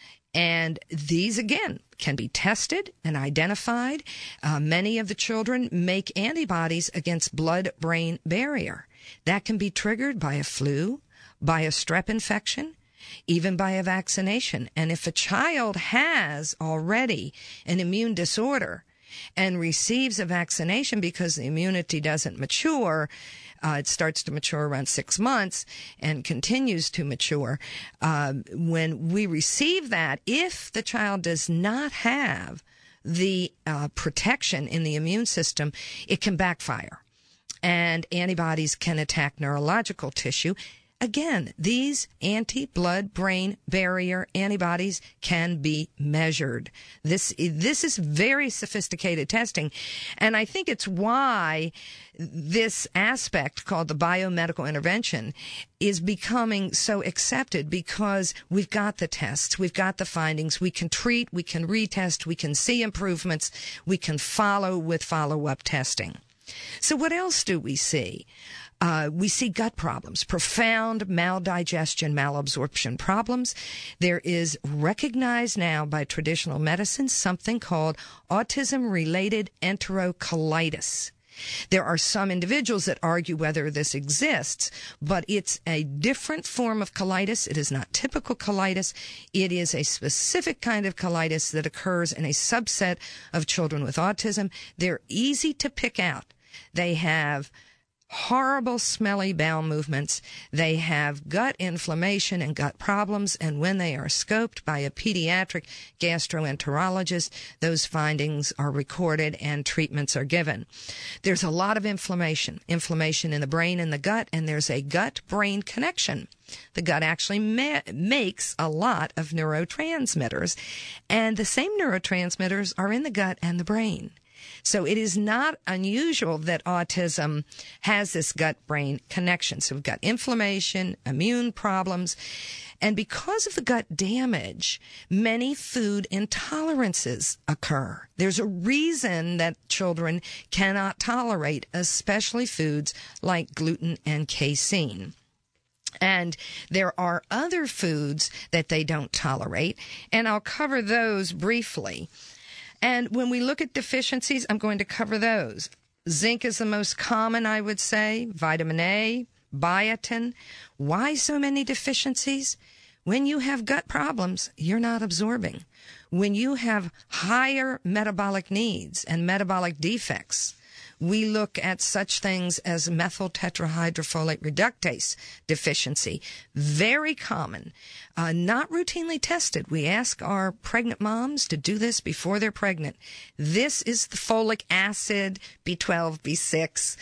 [SPEAKER 3] And these, again, can be tested and identified. Uh, many of the children make antibodies against blood-brain barrier. That can be triggered by a flu, by a strep infection, even by a vaccination. And if a child has already an immune disorder and receives a vaccination because the immunity doesn't mature, Uh, it starts to mature around six months and continues to mature. Uh, when we receive that, if the child does not have the uh, protection in the immune system, it can backfire. And antibodies can attack neurological tissue. Again, these anti-blood-brain barrier antibodies can be measured. This, this is very sophisticated testing. And I think it's why this aspect called the biomedical intervention is becoming so accepted, because we've got the tests, we've got the findings, we can treat, we can retest, we can see improvements, we can follow with follow-up testing. So what else do we see? Uh, we see gut problems, profound maldigestion, malabsorption problems. There is recognized now by traditional medicine something called autism-related enterocolitis. There are some individuals that argue whether this exists, but it's a different form of colitis. It is not typical colitis. It is a specific kind of colitis that occurs in a subset of children with autism. They're easy to pick out. They have horrible, smelly bowel movements. They have gut inflammation and gut problems, and when they are scoped by a pediatric gastroenterologist, those findings are recorded and treatments are given. There's a lot of inflammation, inflammation in the brain and the gut, and there's a gut-brain connection. The gut actually ma- makes a lot of neurotransmitters, and the same neurotransmitters are in the gut and the brain. So it is not unusual that autism has this gut-brain connection. So we've got inflammation, immune problems, and because of the gut damage, many food intolerances occur. There's a reason that children cannot tolerate, especially foods like gluten and casein. And there are other foods that they don't tolerate, and I'll cover those briefly. And when we look at deficiencies, I'm going to cover those. Zinc is the most common, I would say. Vitamin A, biotin. Why so many deficiencies? When you have gut problems, you're not absorbing. When you have higher metabolic needs and metabolic defects, We look at such things as methyl tetrahydrofolate reductase deficiency, very common, uh, not routinely tested. We ask our pregnant moms to do this before they're pregnant. This is the folic acid, B twelve, B six,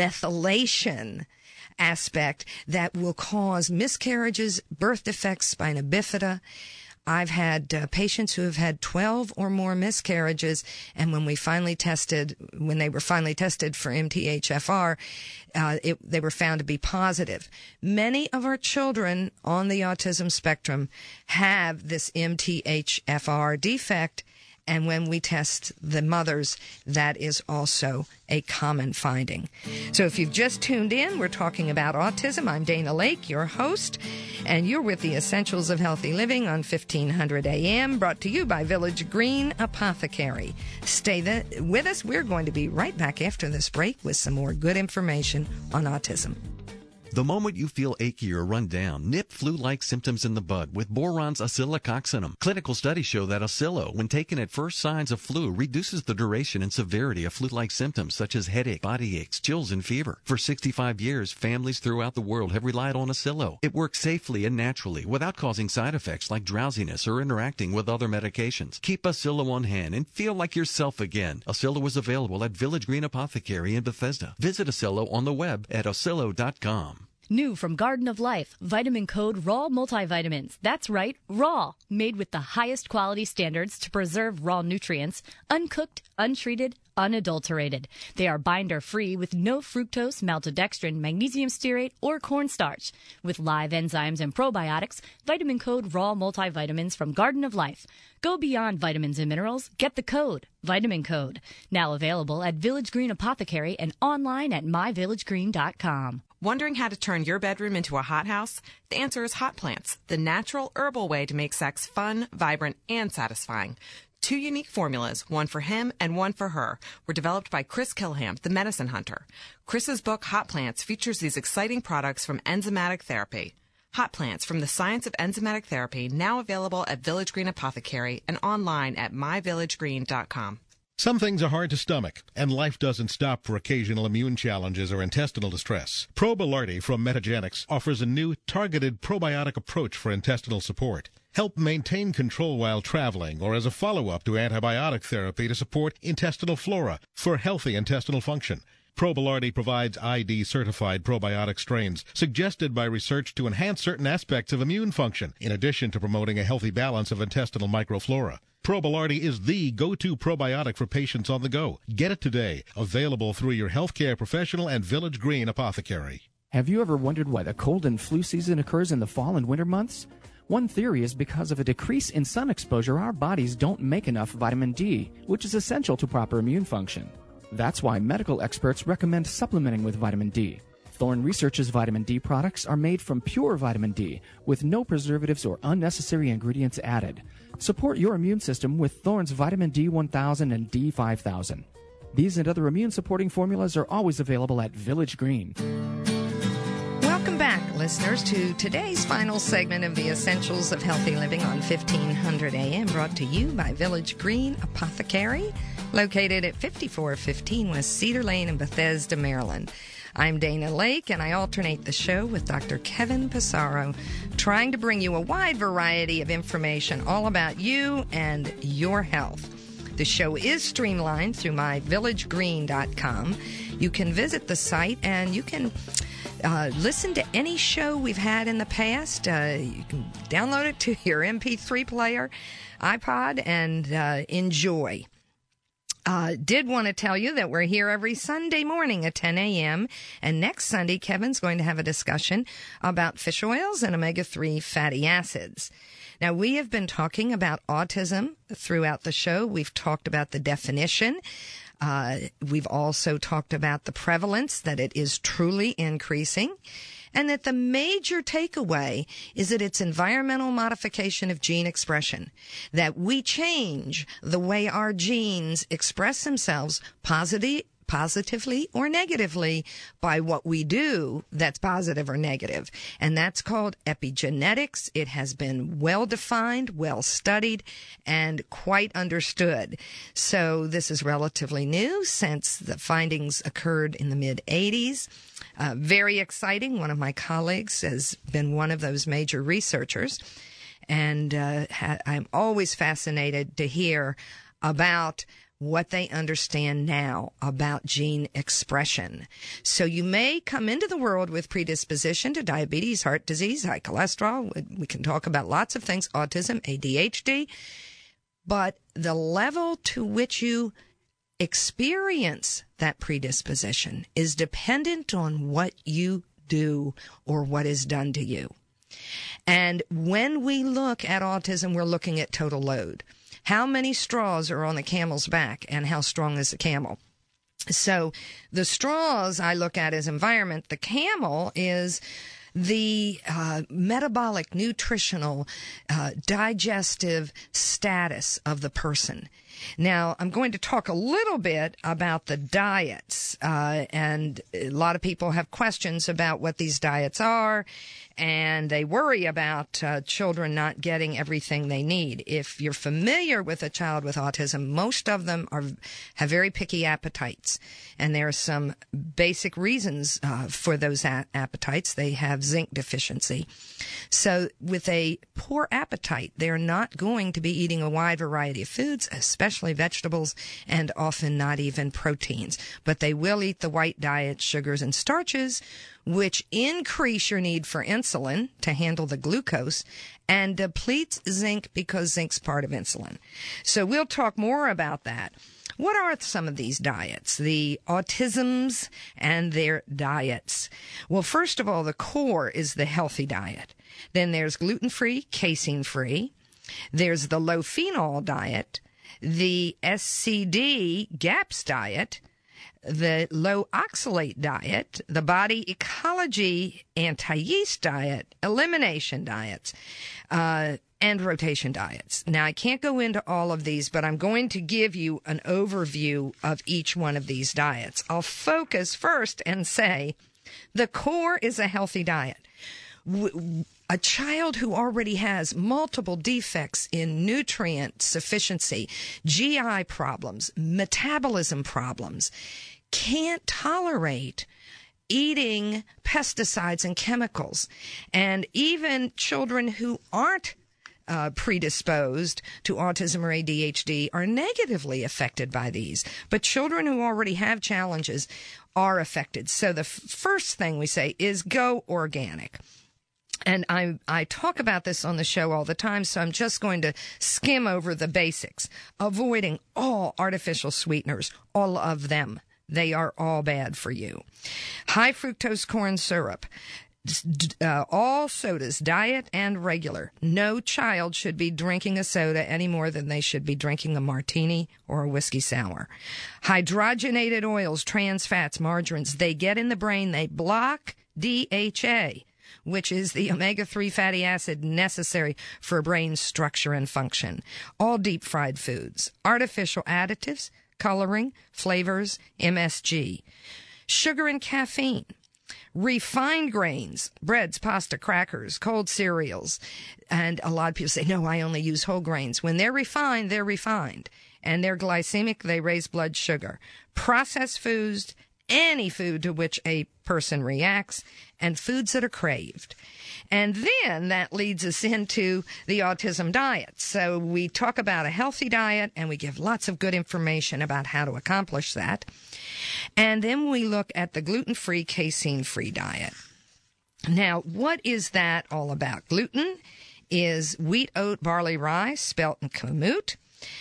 [SPEAKER 3] methylation aspect that will cause miscarriages, birth defects, spina bifida. I've had uh, patients who have had twelve or more miscarriages, and when we finally tested, when they were finally tested for M T H F R, uh, it, they were found to be positive. Many of our children on the autism spectrum have this M T H F R defect, and when we test the mothers, that is also a common finding. So if you've just tuned in, we're talking about autism. I'm Dana Lake, your host, and you're with the Essentials of Healthy Living on fifteen hundred A M, brought to you by Village Green Apothecary. Stay the, with us. We're going to be right back after this break with some more good information on autism.
[SPEAKER 4] The moment you feel achy or run down, nip flu-like symptoms in the bud with Boron's Oscillococcinum. Clinical studies show that Oscillo, when taken at first signs of flu, reduces the duration and severity of flu-like symptoms such as headache, body aches, chills, and fever. For sixty-five years, families throughout the world have relied on Oscillo. It works safely and naturally without causing side effects like drowsiness or interacting with other medications. Keep Oscillo on hand and feel like yourself again. Oscillo is available at Village Green Apothecary in Bethesda. Visit Oscillo on the web at oscillo dot com.
[SPEAKER 5] New from Garden of Life, Vitamin Code Raw Multivitamins. That's right, raw. Made with the highest quality standards to preserve raw nutrients, uncooked, untreated, unadulterated. They are binder-free with no fructose, maltodextrin, magnesium stearate, or cornstarch. With live enzymes and probiotics, Vitamin Code Raw Multivitamins from Garden of Life. Go beyond vitamins and minerals. Get the code, Vitamin Code. Now available at Village Green Apothecary and online at my village green dot com.
[SPEAKER 11] Wondering how to turn your bedroom into a hothouse? The answer is Hot Plants, the natural herbal way to make sex fun, vibrant, and satisfying. Two unique formulas, one for him and one for her, were developed by Chris Kilham, the medicine hunter. Chris's book, Hot Plants, features these exciting products from enzymatic therapy. Hot Plants from the Science of Enzymatic Therapy, now available at Village Green Apothecary and online at my village green dot com.
[SPEAKER 12] Some things are hard to stomach, and life doesn't stop for occasional immune challenges or intestinal distress. Probilardi from Metagenics offers a new targeted probiotic approach for intestinal support. Help maintain control while traveling or as a follow-up to antibiotic therapy to support intestinal flora for healthy intestinal function. Probilardi provides I D-certified probiotic strains suggested by research to enhance certain aspects of immune function, in addition to promoting a healthy balance of intestinal microflora. Probilardi is the go-to probiotic for patients on the go. Get it today. Available through your healthcare professional and Village Green Apothecary.
[SPEAKER 13] Have you ever wondered why the cold and flu season occurs in the fall and winter months? One theory is because of a decrease in sun exposure, our bodies don't make enough vitamin D, which is essential to proper immune function. That's why medical experts recommend supplementing with vitamin D. Thorne Research's vitamin D products are made from pure vitamin D, with no preservatives or unnecessary ingredients added. Support your immune system with Thorne's vitamin D one thousand and D five thousand. These and other immune-supporting formulas are always available at Village Green.
[SPEAKER 3] Welcome back, listeners, to today's final segment of the Essentials of Healthy Living on fifteen hundred A M, brought to you by Village Green Apothecary, located at fifty-four fifteen West Cedar Lane in Bethesda, Maryland. I'm Dana Lake, and I alternate the show with Doctor Kevin Passaro, trying to bring you a wide variety of information all about you and your health. The show is streamlined through my village green dot com. You can visit the site, and you can uh, listen to any show we've had in the past. Uh, you can download it to your M P three player, iPod, and uh, enjoy. Uh, did want to tell you that we're here every Sunday morning at ten A M, and next Sunday, Kevin's going to have a discussion about fish oils and omega three fatty acids. Now, we have been talking about autism throughout the show. We've talked about the definition. Uh, we've also talked about the prevalence, that it is truly increasing, and that the major takeaway is that it's environmental modification of gene expression, that we change the way our genes express themselves positive, positively or negatively by what we do that's positive or negative. And that's called epigenetics. It has been well defined, well studied, and quite understood. So this is relatively new since the findings occurred in the mid eighties. Uh, very exciting. One of my colleagues has been one of those major researchers. And uh, ha- I'm always fascinated to hear about what they understand now about gene expression. So you may come into the world with predisposition to diabetes, heart disease, high cholesterol. We can talk about lots of things, autism, A D H D. But the level to which you experience that predisposition is dependent on what you do or what is done to you. And when we look at autism, we're looking at total load. How many straws are on the camel's back and how strong is the camel? So the straws I look at as environment. The camel is the uh, metabolic, nutritional, uh, digestive status of the person. Now, I'm going to talk a little bit about the diets, uh, and a lot of people have questions about what these diets are, and they worry about uh, children not getting everything they need. If you're familiar with a child with autism, most of them are have very picky appetites, and there are some basic reasons uh, for those a- appetites. They have zinc deficiency. So with a poor appetite, they're not going to be eating a wide variety of foods, especially especially vegetables, and often not even proteins. But they will eat the white diet, sugars and starches, which increase your need for insulin to handle the glucose and depletes zinc because zinc's part of insulin. So we'll talk more about that. What are some of these diets, the autisms and their diets? Well, first of all, the core is the healthy diet. Then there's gluten-free, casein-free. There's the low-phenol diet, the S C D GAPS diet, the low oxalate diet, the body ecology anti-yeast diet, elimination diets, uh, and rotation diets. Now, I can't go into all of these, but I'm going to give you an overview of each one of these diets. I'll focus first and say the core is a healthy diet. W- A child who already has multiple defects in nutrient sufficiency, G I problems, metabolism problems, can't tolerate eating pesticides and chemicals. And even children who aren't uh, predisposed to autism or A D H D are negatively affected by these. But children who already have challenges are affected. So the f- first thing we say is go organic. And I I talk about this on the show all the time, so I'm just going to skim over the basics. Avoiding all artificial sweeteners, all of them. They are all bad for you. High fructose corn syrup. Uh, all sodas, diet and regular. No child should be drinking a soda any more than they should be drinking a martini or a whiskey sour. Hydrogenated oils, trans fats, margarines, they get in the brain, they block D H A, which is the omega three fatty acid necessary for brain structure and function. All deep-fried foods, artificial additives, coloring, flavors, M S G. Sugar and caffeine. Refined grains, breads, pasta, crackers, cold cereals. And a lot of people say, no, I only use whole grains. When they're refined, they're refined. And they're glycemic, they raise blood sugar. Processed foods, any food to which a person reacts, and foods that are craved. And then that leads us into the autism diet. So we talk about a healthy diet, and we give lots of good information about how to accomplish that. And then we look at the gluten-free, casein-free diet. Now, what is that all about? Gluten is wheat, oat, barley, rye, spelt and kamut.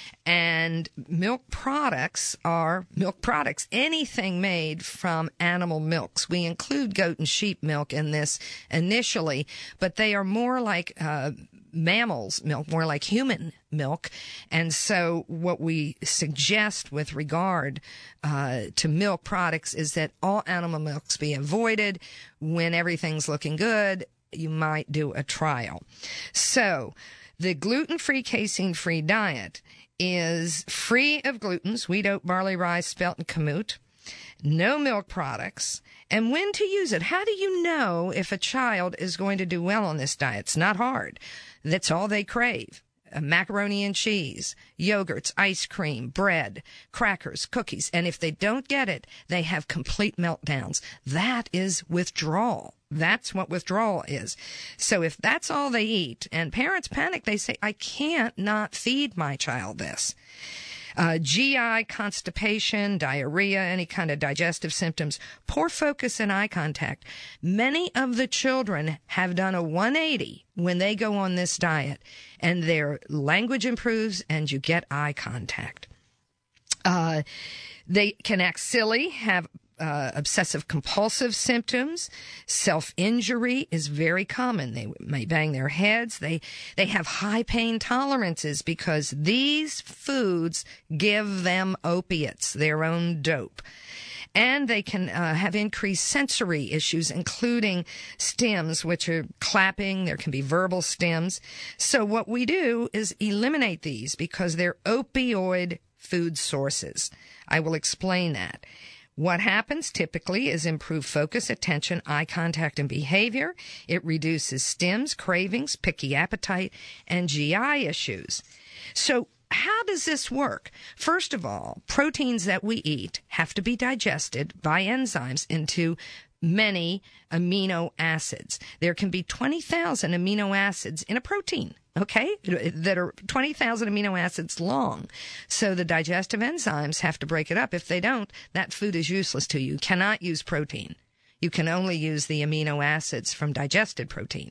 [SPEAKER 3] And milk products are milk products, anything made from animal milks. We include goat and sheep milk in this initially, but they are more like uh, mammals' milk, more like human milk. And so what we suggest with regard uh, to milk products is that all animal milks be avoided. When everything's looking good, you might do a trial. So the gluten-free, casein-free diet is free of glutens, wheat, oat, barley, rye, spelt, and kamut. no milk products, and when to use it. How do you know if a child is going to do well on this diet? It's not hard. That's all they crave. Uh, macaroni and cheese, yogurts, ice cream, bread, crackers, cookies. And if they don't get it, they have complete meltdowns. That is withdrawal. That's what withdrawal is. So if that's all they eat, and parents panic, they say, I can't not feed my child this. Uh, G I, constipation, diarrhea, any kind of digestive symptoms, poor focus and eye contact. Many of the children have done a one eighty when they go on this diet, and their language improves and you get eye contact. Uh, they can act silly, have Uh, obsessive compulsive symptoms. Self-injury is very common. They may bang their heads. They they have high pain tolerances because these foods give them opiates, their own dope. And they can uh, have increased sensory issues, including stims, which are clapping. There can be verbal stims. So what we do is eliminate these because they're opioid food sources. I will explain that. What happens typically is improved focus, attention, eye contact, and behavior. It reduces stims, cravings, picky appetite, and G I issues. So how does this work? First of all, proteins that we eat have to be digested by enzymes into many amino acids. There can be twenty thousand amino acids in a protein, okay, that are twenty thousand amino acids long. So the digestive enzymes have to break it up. If they don't, that food is useless to you. You cannot use protein. You can only use the amino acids from digested protein.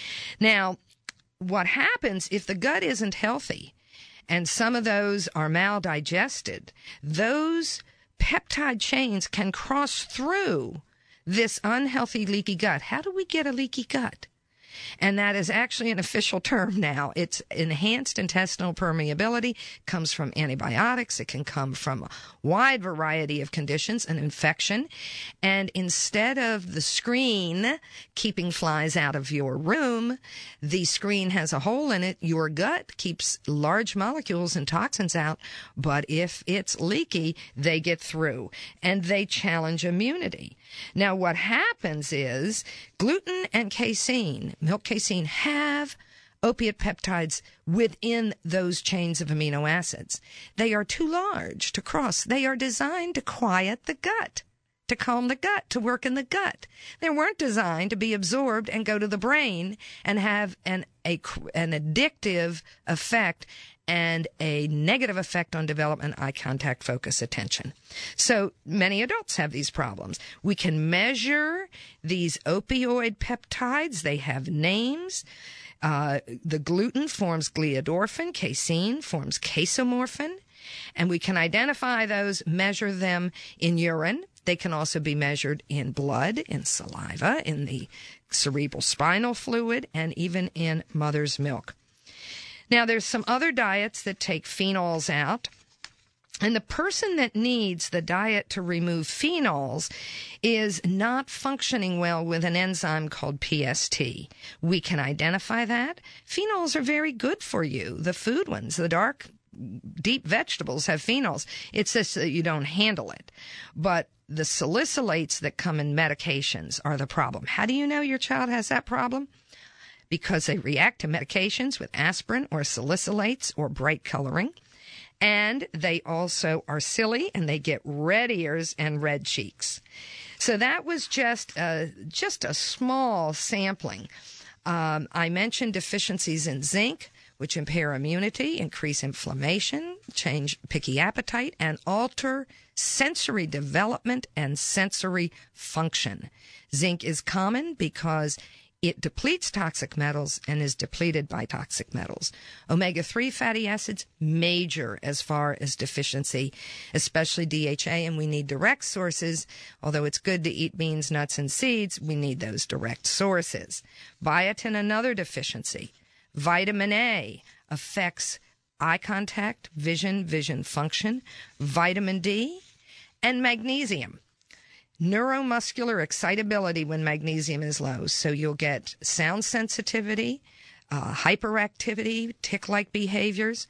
[SPEAKER 3] Now, what happens if the gut isn't healthy and some of those are maldigested, those peptide chains can cross through this unhealthy leaky gut. How do we get a leaky gut? And that is actually an official term now. It's enhanced intestinal permeability, comes from antibiotics. It can come from a wide variety of conditions, an infection. And instead of the screen keeping flies out of your room, the screen has a hole in it. Your gut keeps large molecules and toxins out. But if it's leaky, they get through and they challenge immunity. Now, what happens is gluten and casein, milk casein, have opiate peptides within those chains of amino acids. They are too large to cross. They are designed to quiet the gut, to calm the gut, to work in the gut. They weren't designed to be absorbed and go to the brain and have an, a, an addictive effect and a negative effect on development, eye contact, focus, attention. So many adults have these problems. We can measure these opioid peptides. They have names. Uh, the gluten forms gliadorphin. Casein forms casomorphin. And we can identify those, measure them in urine. They can also be measured in blood, in saliva, in the cerebral spinal fluid, and even in mother's milk. Now, there's some other diets that take phenols out. And the person that needs the diet to remove phenols is not functioning well with an enzyme called P S T. We can identify that. Phenols are very good for you. The food ones, the dark, deep vegetables have phenols. It's just that you don't handle it. But the salicylates that come in medications are the problem. How do you know your child has that problem? Because they react to medications with aspirin or salicylates or bright coloring. And they also are silly and they get red ears and red cheeks. So that was just a, just a small sampling. Um, I mentioned deficiencies in zinc, which impair immunity, increase inflammation, change picky appetite, and alter sensory development and sensory function. Zinc is common because it depletes toxic metals and is depleted by toxic metals. omega three fatty acids, major as far as deficiency, especially D H A, and we need direct sources. Although it's good to eat beans, nuts, and seeds, we need those direct sources. Biotin, another deficiency. Vitamin A affects eye contact, vision, vision function. Vitamin D and magnesium. Neuromuscular excitability when magnesium is low. So you'll get sound sensitivity, uh, hyperactivity, tick-like behaviors.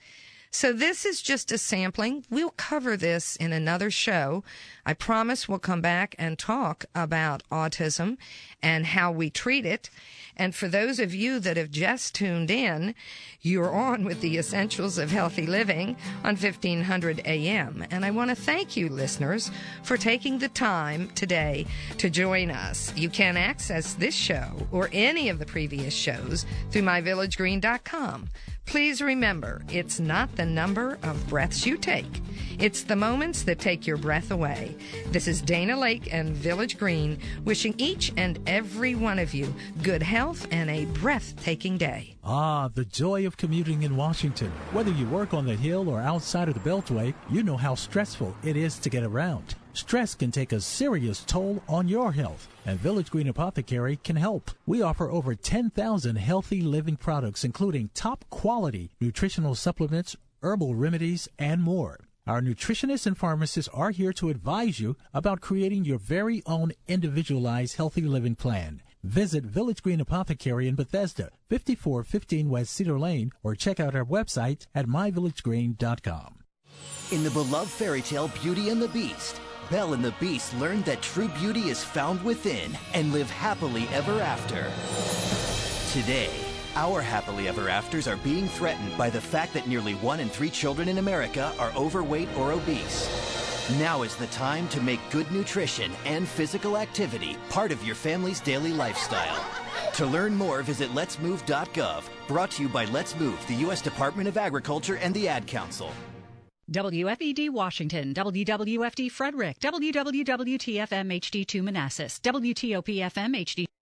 [SPEAKER 3] So this is just a sampling. We'll cover this in another show. I promise we'll come back and talk about autism and how we treat it. And for those of you that have just tuned in, you're on with the Essentials of Healthy Living on fifteen hundred A M. And I want to thank you, listeners, for taking the time today to join us. You can access this show or any of the previous shows through my village green dot com. Please remember, it's not the number of breaths you take. It's the moments that take your breath away. This is Dana Lake and Village Green wishing each and every one of you good health and a breathtaking day.
[SPEAKER 2] Ah, the joy of commuting in Washington. Whether you work on the Hill or outside of the Beltway, you know how stressful it is to get around. Stress can take a serious toll on your health, and Village Green Apothecary can help. We offer over ten thousand healthy living products, including top-quality nutritional supplements, herbal remedies, and more. Our nutritionists and pharmacists are here to advise you about creating your very own individualized healthy living plan. Visit Village Green Apothecary in Bethesda, fifty-four fifteen West Cedar Lane, or check out our website at my village green dot com.
[SPEAKER 14] In the beloved fairy tale Beauty and the Beast, Belle and the Beast learned that true beauty is found within and live happily ever after. Today, our happily ever afters are being threatened by the fact that nearly one in three children in America are overweight or obese. Now is the time to make good nutrition and physical activity part of your family's daily lifestyle. To learn more, visit lets move dot gov. Brought to you by Let's Move, the U S Department of Agriculture and the Ad Council.
[SPEAKER 1] W F E D Washington, W W F D Frederick, W W W T F M H D two Manassas, W T O P F M H D.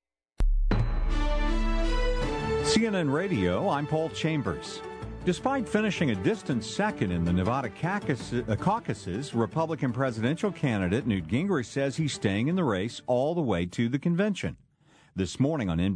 [SPEAKER 15] C N N Radio, I'm Paul Chambers. Despite finishing a distant second in the Nevada caucuses, Republican presidential candidate Newt Gingrich says he's staying in the race all the way to the convention. This morning on N B C